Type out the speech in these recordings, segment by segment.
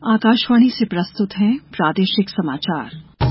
आकाशवाणी से प्रस्तुत हैं प्रादेशिक समाचार।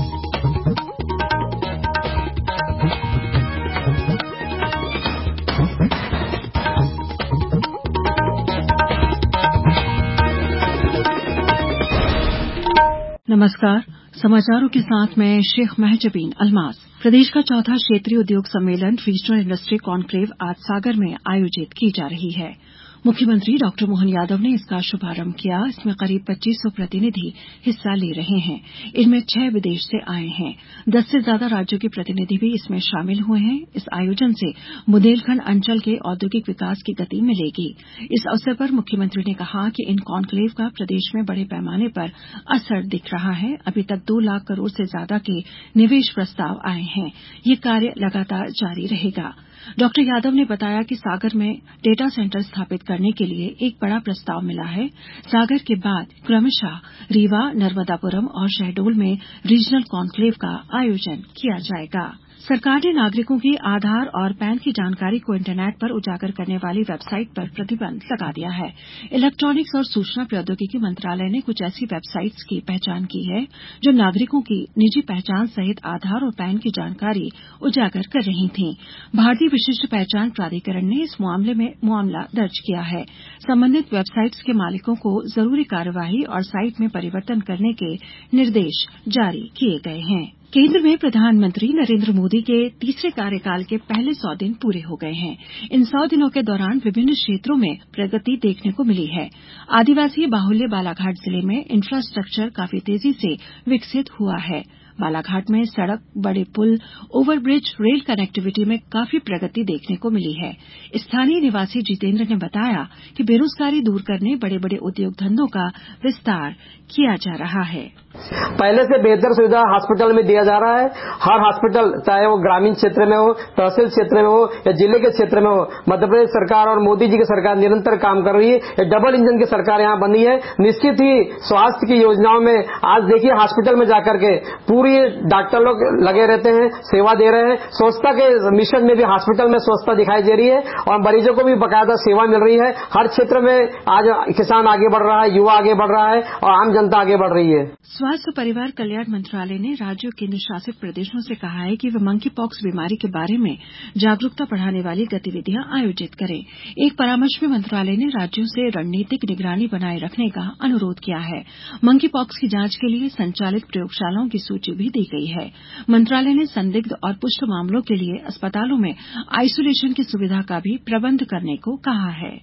नमस्कार, समाचारों के साथ मैं शेख महजबीन अल्मास। प्रदेश का चौथा क्षेत्रीय उद्योग सम्मेलन रीजनल इंडस्ट्री कॉन्क्लेव आज सागर में आयोजित की जा रही है। मुख्यमंत्री डॉ मोहन यादव ने इसका शुभारंभ किया। इसमें करीब 2500 प्रतिनिधि हिस्सा ले रहे हैं। इनमें 6 विदेश से आए हैं। 10 से ज्यादा राज्यों के प्रतिनिधि भी इसमें शामिल हुए हैं। इस आयोजन से बुंदेलखंड अंचल के औद्योगिक विकास की गति मिलेगी। इस अवसर पर मुख्यमंत्री ने कहा कि इन कॉन्क्लेव का प्रदेश में बड़े पैमाने पर असर दिख रहा है। अभी तक 2 लाख करोड़ से ज्यादा के निवेश प्रस्ताव आए हैं। ये कार्य लगातार जारी रहेगा। डॉ यादव ने बताया कि सागर में डेटा सेंटर स्थापित करने के लिए एक बड़ा प्रस्ताव मिला है। सागर के बाद क्रमशः रीवा, नर्मदापुरम और शहडोल में रीजनल कॉन्क्लेव का आयोजन किया जाएगा। सरकार ने नागरिकों की आधार और पैन की जानकारी को इंटरनेट पर उजागर करने वाली वेबसाइट पर प्रतिबंध लगा दिया है। इलेक्ट्रॉनिक्स और सूचना प्रौद्योगिकी मंत्रालय ने कुछ ऐसी वेबसाइट्स की पहचान की है जो नागरिकों की निजी पहचान सहित आधार और पैन की जानकारी उजागर कर रही थीं। भारतीय विशिष्ट पहचान प्राधिकरण ने इस मामले में मामला दर्ज किया है। संबंधित वेबसाइट्स के मालिकों को जरूरी कार्यवाही और साइट में परिवर्तन करने के निर्देश जारी किए गए हैं। केंद्र में प्रधानमंत्री नरेंद्र मोदी के तीसरे कार्यकाल के पहले 100 दिन पूरे हो गए हैं। इन 100 दिनों के दौरान विभिन्न क्षेत्रों में प्रगति देखने को मिली है। आदिवासी बाहुल्य बालाघाट जिले में इंफ्रास्ट्रक्चर काफी तेजी से विकसित हुआ है। बालाघाट में सड़क, बड़े पुल, ओवरब्रिज, रेल कनेक्टिविटी में काफी प्रगति देखने को मिली है। स्थानीय निवासी जितेंद्र ने बताया कि बेरोजगारी दूर करने बड़े बड़े उद्योग धंधों का विस्तार किया जा रहा है। पहले से बेहतर सुविधा हॉस्पिटल में दिया जा रहा है। हर हॉस्पिटल, चाहे वो ग्रामीण क्षेत्र में हो, तहसील क्षेत्र में हो या जिले के क्षेत्र में हो, मध्य प्रदेश सरकार और मोदी जी की सरकार निरंतर काम कर रही है। ये डबल इंजन की सरकार यहाँ बनी है। निश्चित ही स्वास्थ्य की योजनाओं में आज देखिए हॉस्पिटल में जाकर के पूरी डॉक्टर लोग लगे रहते हैं, सेवा दे रहे हैं। स्वच्छता के मिशन में भी हॉस्पिटल में स्वच्छता दिखाई दे रही है और मरीजों को भी बाकायदा सेवा मिल रही है। हर क्षेत्र में आज किसान आगे बढ़ रहा है, युवा आगे बढ़ रहा है और आम जनता आगे बढ़ रही है। स्वास्थ्य और परिवार कल्याण मंत्रालय ने राज्यों और केंद्र शासित प्रदेशों से कहा है कि वे मंकी पॉक्स बीमारी के बारे में जागरूकता बढ़ाने वाली गतिविधियां आयोजित करें। एक परामर्श में मंत्रालय ने राज्यों से रणनीतिक निगरानी बनाए रखने का अनुरोध किया है। मंकी पॉक्स की जांच के लिए संचालित प्रयोगशालाओं की सूची भी दी गई है। मंत्रालय ने संदिग्ध और पुष्ट मामलों के लिए अस्पतालों में आइसोलेशन की सुविधा का भी प्रबंध करने को कहा है।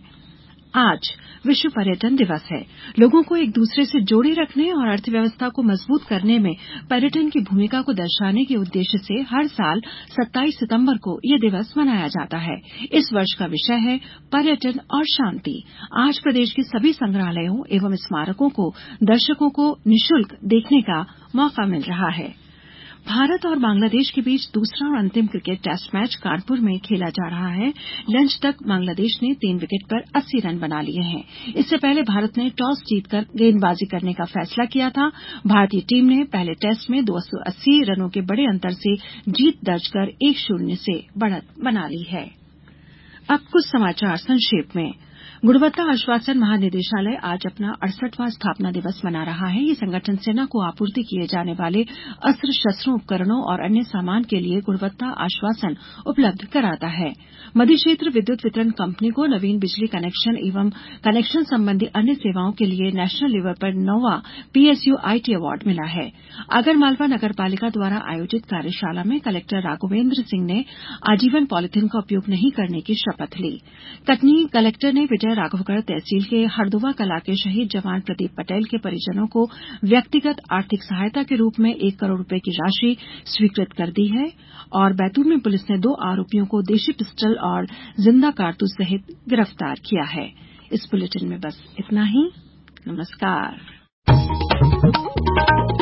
आज विश्व पर्यटन दिवस है। लोगों को एक दूसरे से जोड़े रखने और अर्थव्यवस्था को मजबूत करने में पर्यटन की भूमिका को दर्शाने के उद्देश्य से हर साल 27 सितंबर को यह दिवस मनाया जाता है। इस वर्ष का विषय है पर्यटन और शांति। आज प्रदेश के सभी संग्रहालयों एवं स्मारकों को दर्शकों को निःशुल्क देखने का मौका मिल रहा है। भारत और बांग्लादेश के बीच दूसरा और अंतिम क्रिकेट टेस्ट मैच कानपुर में खेला जा रहा है। लंच तक बांग्लादेश ने 3 विकेट पर 80 रन बना लिए हैं। इससे पहले भारत ने टॉस जीतकर गेंदबाजी करने का फैसला किया था। भारतीय टीम ने पहले टेस्ट में 280 रनों के बड़े अंतर से जीत दर्ज कर 1-0 से बढ़त बना ली है। अब कुछ समाचार संक्षेप में। गुणवत्ता आश्वासन महानिदेशालय आज अपना 68वां स्थापना दिवस मना रहा है। ये संगठन सेना को आपूर्ति किए जाने वाले अस्त्र शस्त्रों, उपकरणों और अन्य सामान के लिए गुणवत्ता आश्वासन उपलब्ध कराता है। मध्य क्षेत्र विद्युत वितरण कंपनी को नवीन बिजली कनेक्शन एवं कनेक्शन संबंधी अन्य सेवाओं के लिए नेशनल लेवल पर 9वां PSU IT अवार्ड मिला है। आगरमालवा नगर पालिका द्वारा आयोजित कार्यशाला में कलेक्टर राघवेंद्र सिंह ने आजीवन पॉलीथिन का उपयोग नहीं करने की शपथ ली। कटनी कलेक्टर ने विजय राघवगढ़ तहसील के हरदुआ कला के शहीद जवान प्रदीप पटेल के परिजनों को व्यक्तिगत आर्थिक सहायता के रूप में 1 करोड़ रुपए की राशि स्वीकृत कर दी है। और बैतूल में पुलिस ने 2 आरोपियों को देशी पिस्टल और जिंदा कारतूस सहित गिरफ्तार किया है। इस बुलेटिन में बस इतना ही। नमस्कार।